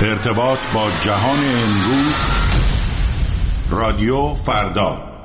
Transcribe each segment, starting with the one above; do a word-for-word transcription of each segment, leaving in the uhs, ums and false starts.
ارتباط با جهان امروز، رادیو فردا.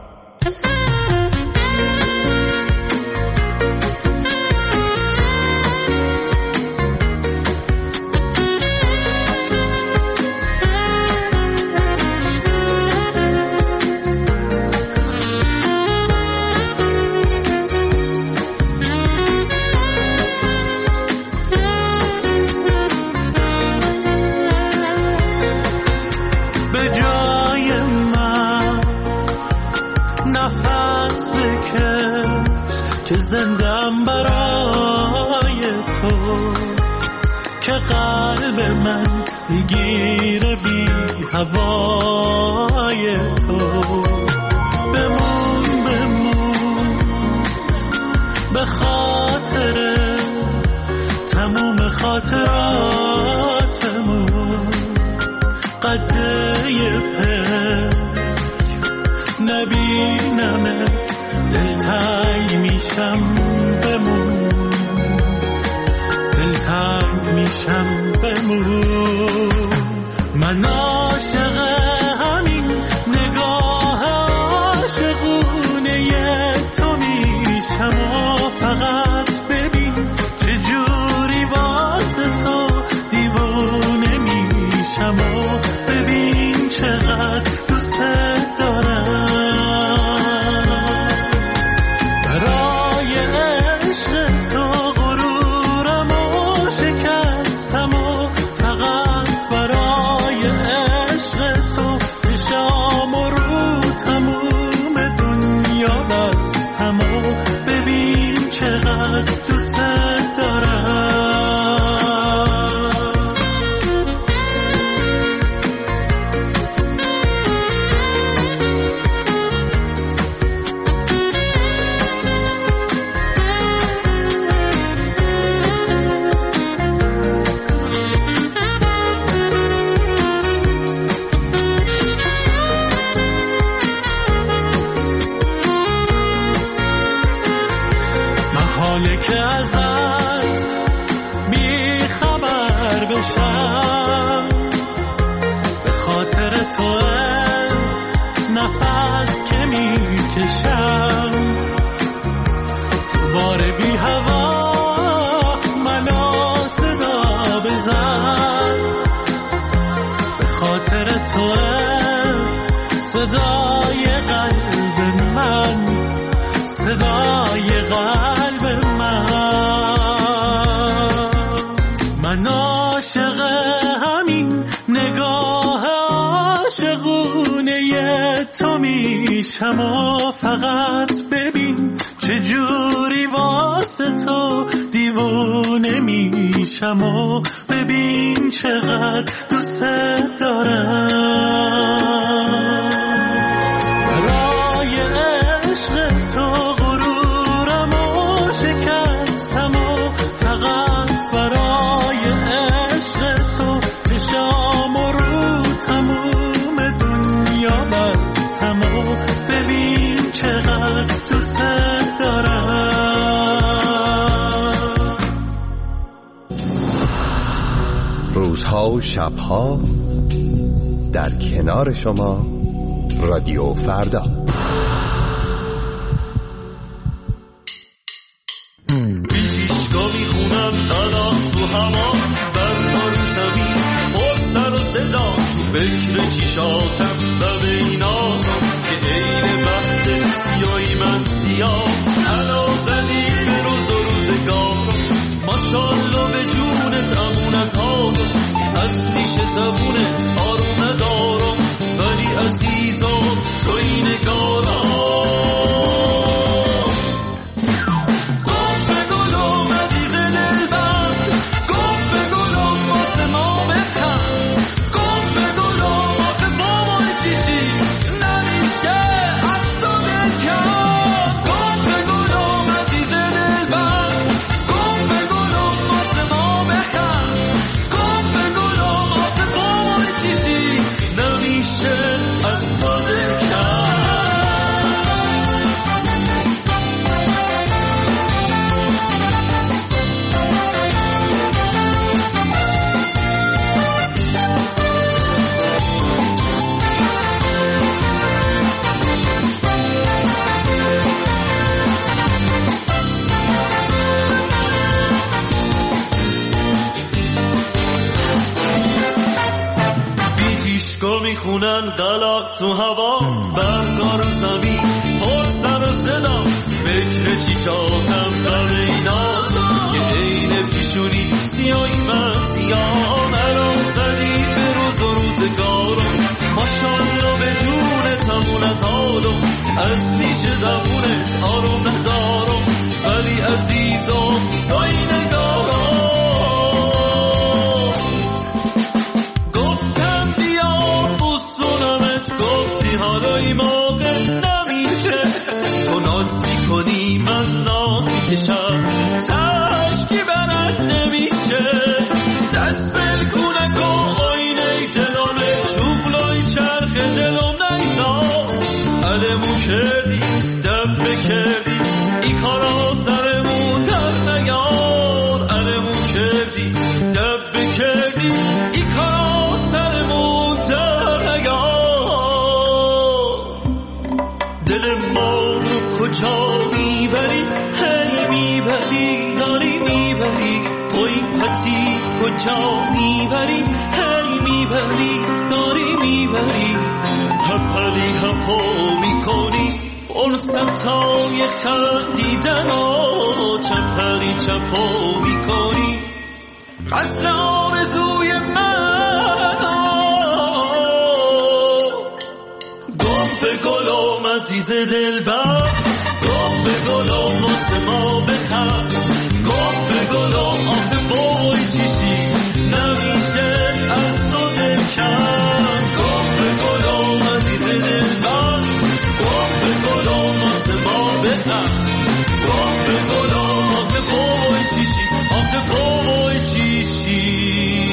زندم برای تو که قلب من میگیره بی هوای تو. بمون بمون به خاطر تموم خاطراتمون، قده پک نبینمت دلتنگ میشم. بمون دلتنگ میشم. بمون من عاشق همین نگاه عاشقونه تو میشم و فقط ببین چجوری واسه تو دیوونه میشم و ببین چقدر دوست دارم. دوست دارم. محاله که ازت بیخبر بشم، به خاطر تو نفس که میکشم. تو بار بی هوا منو صدا بزن، به خاطر تو صدای قلب من، صدای قلب من عاشق همین نگاه عاشقونه تو میشم و فقط ببین چجوری واسه تو دیوونه میشم و ببین چقدر دوست دارم. برای عشق تو غرورم و شکستم و فقط برای عشق تو چشام و رو تموم دنیا بستم و ببین چقدر دوست دارم. روزها و شبها در کنار شما، رادیو فردا. بیشیشگاه میخونم تنها تو هوا، برنار زمین پر سر و صدا، تو فکر چیشاتم و به این آزم که عین وقت سیایی من سیاه. حالا زدی به روز و روزگارم، ماشالله به جونت امون از حالم، از نیش زبونت آروم ندارم، ولی عزیزم تو این نگارم. میخونن قلق تو هوا برگار زمین پر سر و صدا فکر چیشاتم در اینازم که عین پیشونی سیاهی من سیاه نرام زدی به روز و روزگارم ماشالله بدون تمون از حالم از نیش زبونت آروم ندارم ولی عزیزم توی نگارم گفتم بیا بوسونمت گفتی حالا این موقع نمیشه تو ناز میکنی من ناز میکشم تشکی برد نمیشه دست بلکونه که آینه دلانه شغلای چرخ دلم نیدا علمو کردی دب کردی ای کارا سرمون در نیار علمو کردی دب کردی ای کارا سرمون در نیار دل ما رو کجا میبری هی میبری داری میبری پای پتی کجا میبری هی میبری داری میبری هپلی هپو میکنی فرصتای خندیدن و چپری چپو میکنی قصر آرزوی من گم به گلم عزیز دلبر گم به گلم واسه ما بخند گم به گلم آخه بای چیشی نمیشه از تو دل کن گم به گلم عزیز دلبر گم به گلم واسه ما بخند گم به گلم آخه بای چیشی آخه بای چیشی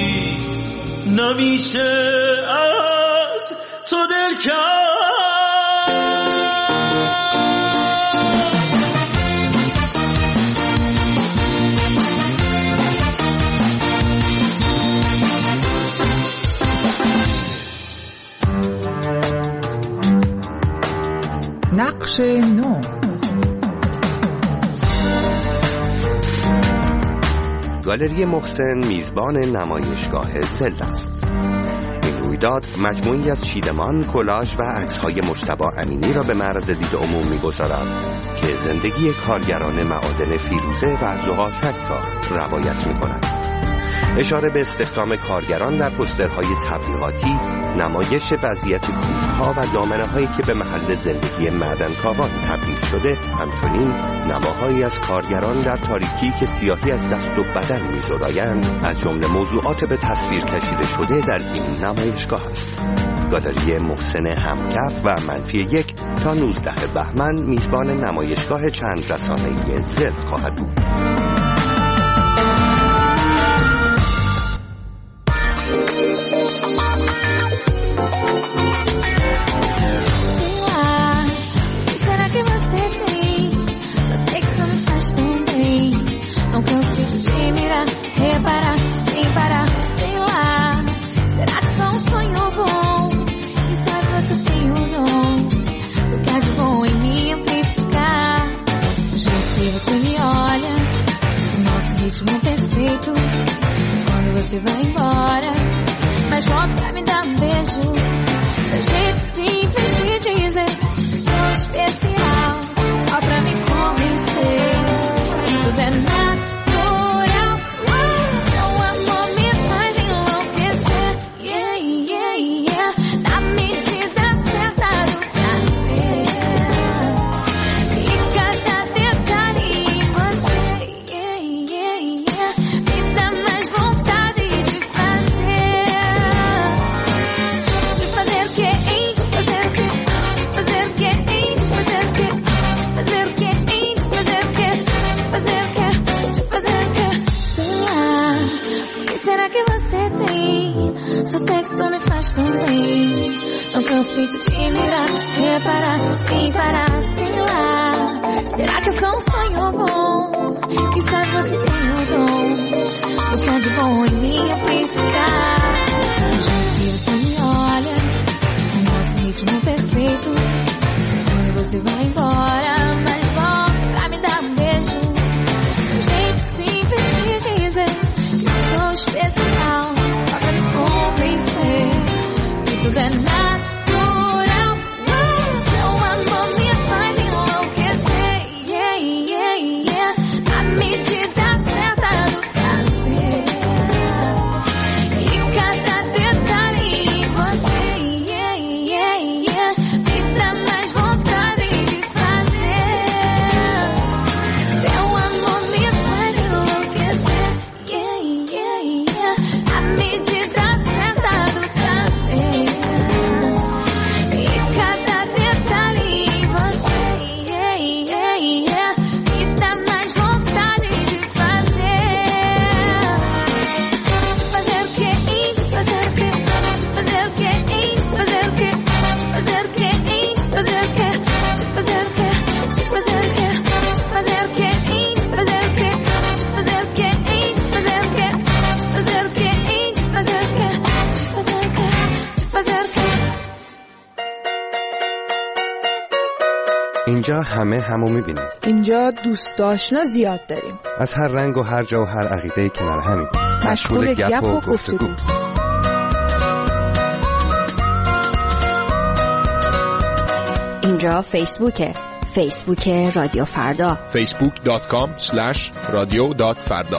نمیشه از تو دل کن نقش نو. گالری محسن میزبان نمایشگاه زل است. این رویداد مجموعی از چیدمان، کلاژ و عکس‌های مجتبی امینی را به معرض دید عموم می‌گذارد که زندگی کارگران معادن فیروزه و زغال‌فک را روایت می‌کند. اشاره به استخدام کارگران در پوسترهای تبلیغاتی، نمایش وضعیت کوه‌ها و دامنه‌هایی که به محل زندگی معدنکاوان تبدیل شده، همچنین نماهایی از کارگران در تاریکی که سیاهی از دست و بدن می‌زدایند، از جمله موضوعات به تصویر کشیده شده در این نمایشگاه است. گالری محسن همکف و منفی یک تا نوزده بهمن میزبان نمایشگاه چند رسانه‌ای زل خواهد بود. Quando você vai embora, mas volta pra me dar um beijo. Seu jeito simples de dizer que sou especial, só pra me convencer que tudo é natural. Seu amor me faz enlouquecer, yeah, yeah, yeah. Na medida certa do prazer e cada detalhe em você, yeah, yeah, yeah. Me dá mais vontade de fazer, de fazer o que, hein, de fazer o que, de fazer o que, hein, de fazer o que, de fazer o que, hein, de fazer o que, de fazer o que, de fazer o que. Sei lá, o que será que você tem? Seu sexo me faz tão bem. Não canso de te mirar, reparar, sem parar, sei lá. Será que é só um sonho bom? Quem sabe você tem o dom do que há de bom em mim amplificar. Do jeito que você me olha, o nosso ritmo perfeito. Quando você vai embora, mas volta pra me dar um beijo. Do jeito simples de dizer que sou especial, só pra me convencer que tudo é nada. اینجا همه همو میبینیم. اینجا دوست آشنا زیاد داریم. از هر رنگ و هر جا و هر عقیده‌ای کنار همیم. مشغول گپ و گفتگو. اینجا فیسبوکه. فیسبوک رادیو فردا. فیسبوک دات کام اسلش رادیو دات فردا.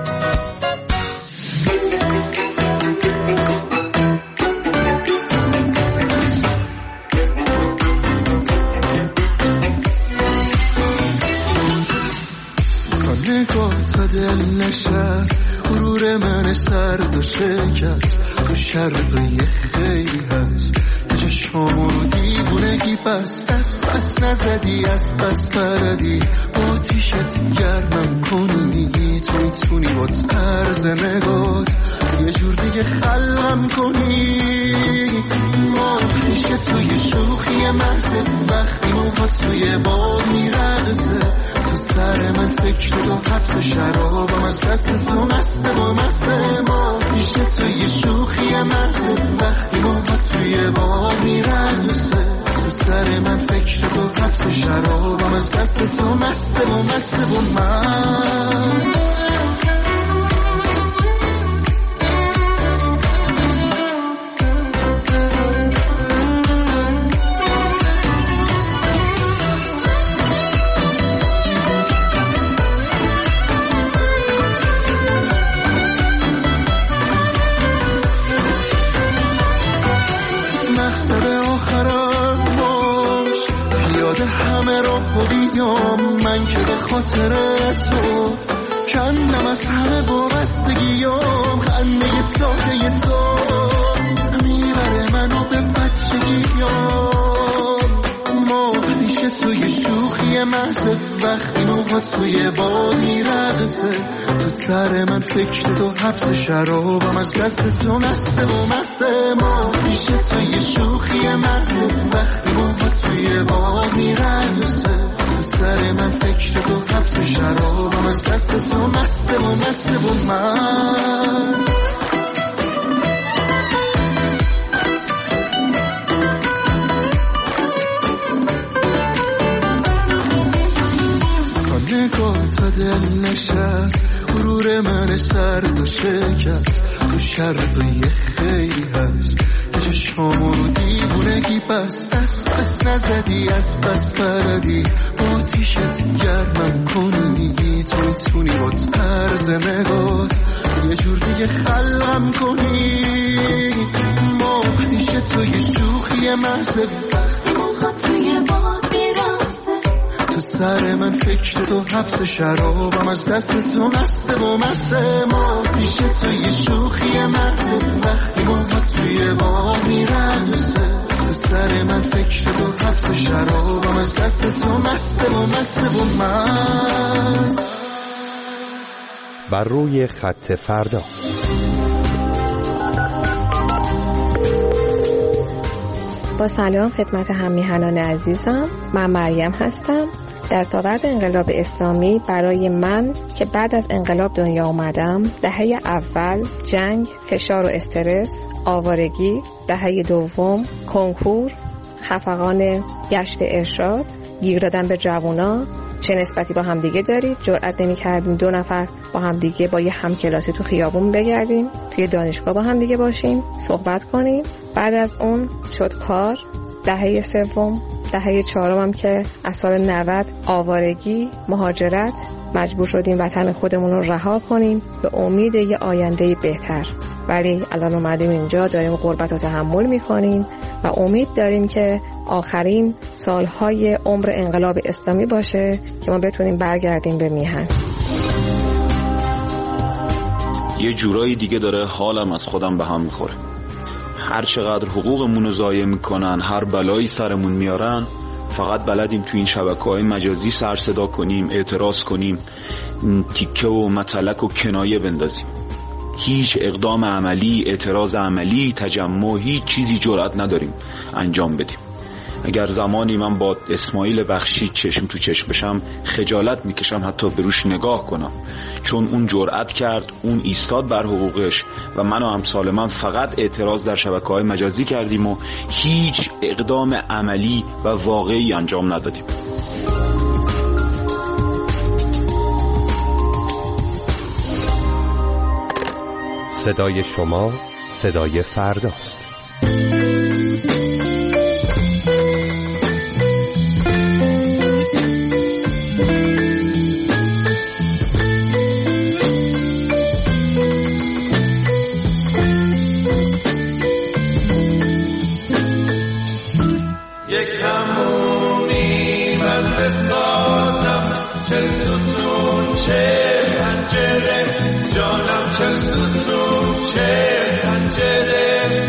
نگات و دل نشست، غرور من سرد و شکست، تو شرط و یه خیلی هست، چشمامو رو دیوونگی بست، از بس نزدی از بس پردی، با تیشت گرمم کنی، تو میتونی با طرز نگات یه جور دیگه خلقم کنی. ما میشه توی شوخی محض، وقتی موهات توی باد میرقصه، تو سر من فکر تو حبس شرابم، از دست تو مست و مست. ما میشه توی شوخی محض، وقتی موهات توی باد میرقصه، تو سر من فکر تو حبس شرابم، از دست تو مست و مست و مست. من که به خاطر تو کندم از همه وابستگیام، خنده ساده تو میبره منو به بچگیام. ما میشه توی شوخی محض، وقتی موهات توی باد میرقصه، تو سر من فکر تو حبس شرابم، از دست تو مست و مست. ما میشه توی شوخی محض، وقتی موهات توی باد میرقصه، سر من فکر تو حبس شرابم، از دست تو مست و مست و مست. تا نگات و دل نشست، غرور من سرد و شکست، تو شرط و یه خیلی هست، چشمامو رو دیوونگی بست، از بس نزدی از بس پردی، با تیشت گرمم کنی، تو میتونی با طرز نگات یه جور دیگه خلقم کنی. ما میشه توی شوخی محض، وقتی موهات توی باد میرقصه، تو سر من فکر تو حبس شرابم، از دست تو مست و مست. ما میشه توی شوخی محض، وقتی موهات توی باد میرقصه، تو سر من فکر تو حبس شرابم، از دست تو مست و مست و مست. بر روی خط فردا. با سلام خدمت هم‌میهنان عزیزم، من مریم هستم. دستاورد انقلاب اسلامی برای من که بعد از انقلاب دنیا آمدم، دهه اول جنگ، فشار و استرس، آوارگی، دهه دوم کنکور، خفقان گشت ارشاد، گیر دادن به جوونا، چه نسبتی با همدیگه دارید؟ جرئت نمی‌کردیم دو نفر با همدیگه با یه همکلاسی تو خیابون بگردیم، توی دانشگاه با همدیگه باشیم، صحبت کنیم. بعد از اون شد کار. دهه سوم، دهه چهارم هم که از سال نود آوارگی، مهاجرت، مجبور شدیم وطن خودمون رو رها کنیم به امید یه آینده بهتر. ولی الان اومدیم اینجا، داریم غربت رو تحمل میکنیم و امید داریم که آخرین سالهای عمر انقلاب اسلامی باشه که ما بتونیم برگردیم به میهن. یه جورایی دیگه داره حالم از خودم به هم میخوره. هر چقدر حقوقمون رو ضایع میکنن، هر بلایی سرمون میارن، فقط بلدیم تو این شبکه‌های مجازی سر صدا کنیم، اعتراض کنیم، تیکه و متلک و کنایه بندازیم. هیچ اقدام عملی، اعتراض عملی، تجمع، هیچ چیزی جرأت نداریم انجام بدیم. اگر زمانی من با اسماعیل بخشی چشم تو چشم بشم، خجالت میکشم حتی به روش نگاه کنم، چون اون جرأت کرد، اون ایستاد بر حقوقش و من و امثال من فقط اعتراض در شبکه‌های مجازی کردیم و هیچ اقدام عملی و واقعی انجام ندادیم. صدای شما صدای فرداست. یک همونی من بسازم، چل ستون چه پنجره، جانم چل ستون چه پنجره،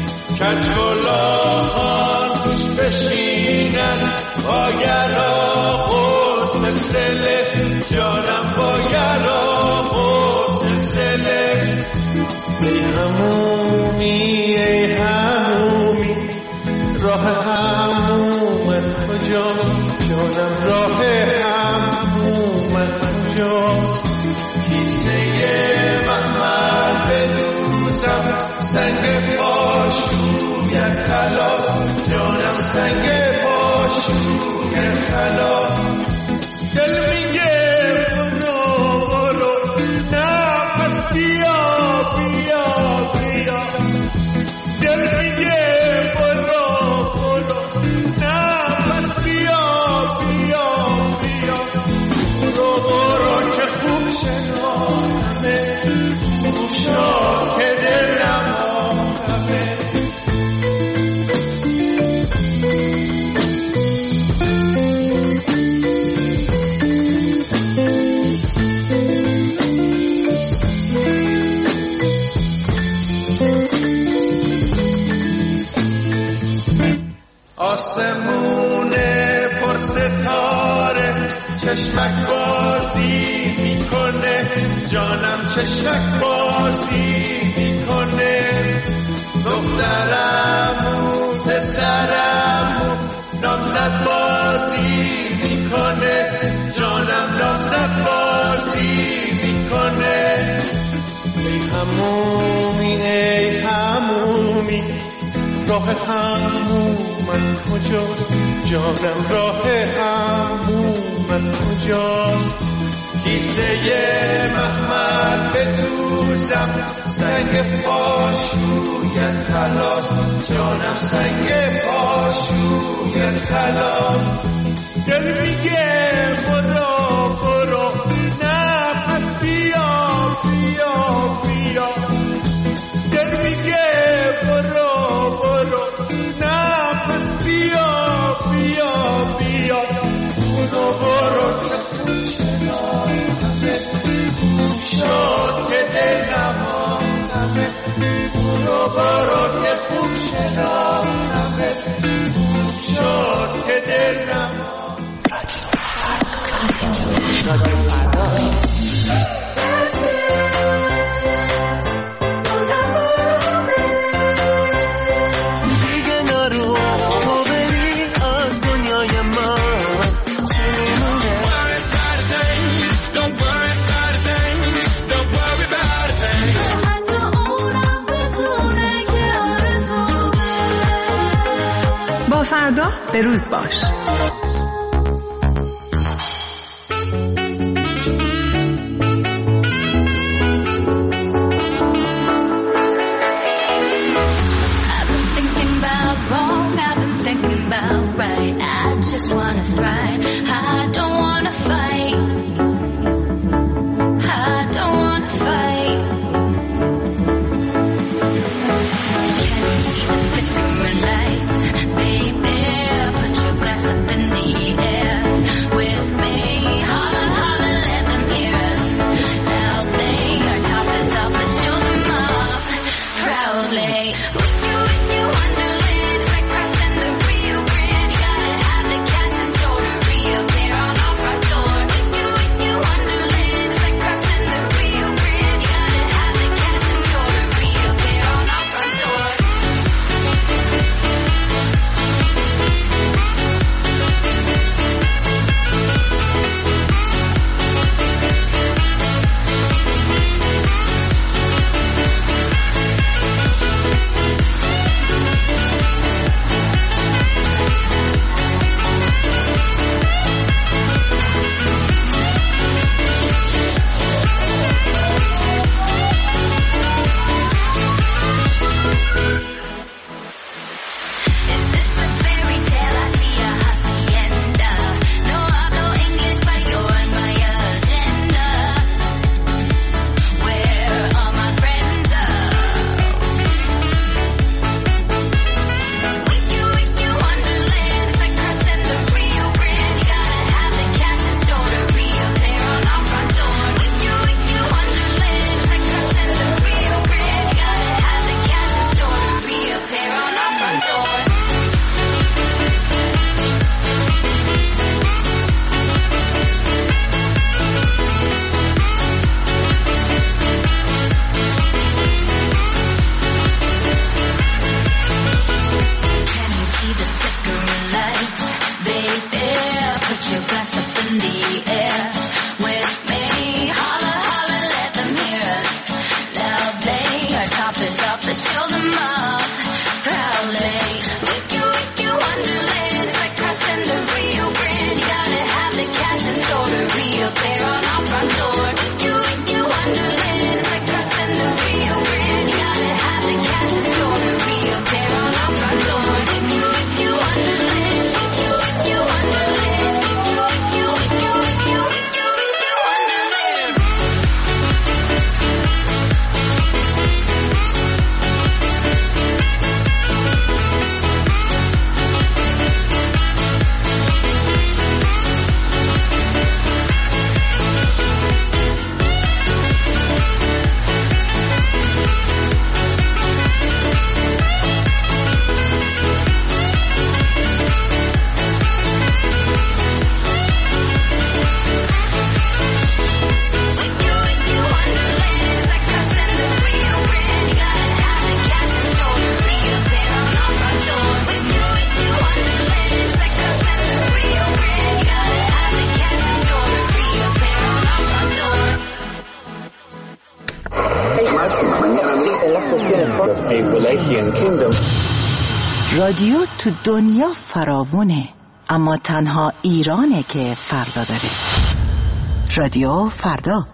کجگلاهان توش بشینن با یراق و سلسله، جانم با یراق و سلسله. ای همومی ای همومی راه همومت کجاست، جانم راه همومت کجاست. کیسه محمل بدوزم، سنگ پاشویت خلاص، جانم سنگ پاشویت خلاص. دل میگه برو برو، نه پس بیا بیا بیا. دل میگه برو برو، نه پس بیا بیا بیا. برو برو که خوب شناختمه، خوب شد که دلم آمدمه. آسمون پر ستاره چشمک بازی میکنه، جانم چشمک بازی میکنه. دخترمون پسرمون نامزد بازی میکنه، جانم نامزد بازی میکنه. ای همومی ای همومی راه همومت کجاست، جانم راه همومت کجاست. کیسه محمل بدوزم، سنگ پاشویت خلاص، جانم سنگ پاشویت خلاص. دل میگه برو برو، نه پس بیا بیا بیا. دل میگه برو برو، نه پس بیا بیا بیا. برو برو که خوب شناختمه، خوب شد که دلم آمدمه. برو برو که خوب شناختمه، خوب شد که دلم آمدمه. فردا به روز باش. Wonderland, like crossing the Rio Grande. You gotta have the cash in store to Rio up the show them off proudly. With you, with you, Wonderland. It's like crossing the Rio Grande. You gotta have the cash and store to reappear on our front door. With you, with you, Wonderland. It's like crossing the Rio Grande. You gotta have the cash and store to reappear on our front door. With you, with you, Wonderland. With you, with you, Wonderland. With you, with you, with you, with you, with you, with you, Wonderland. رادیو تو دنیا فراوونه، اما تنها ایرانه که فردا داره. رادیو فردا.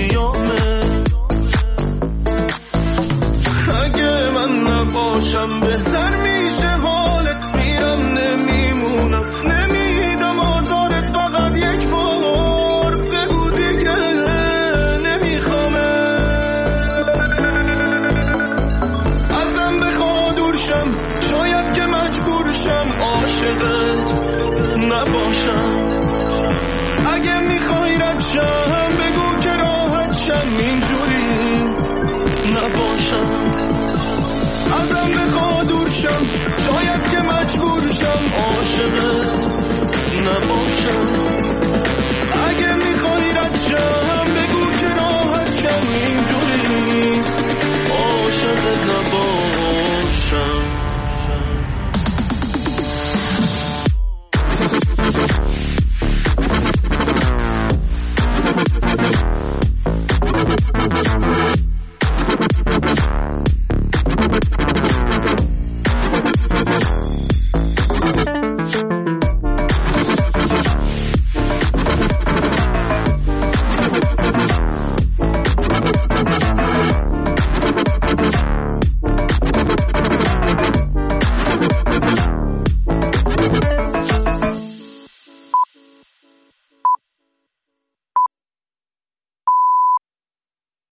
باشم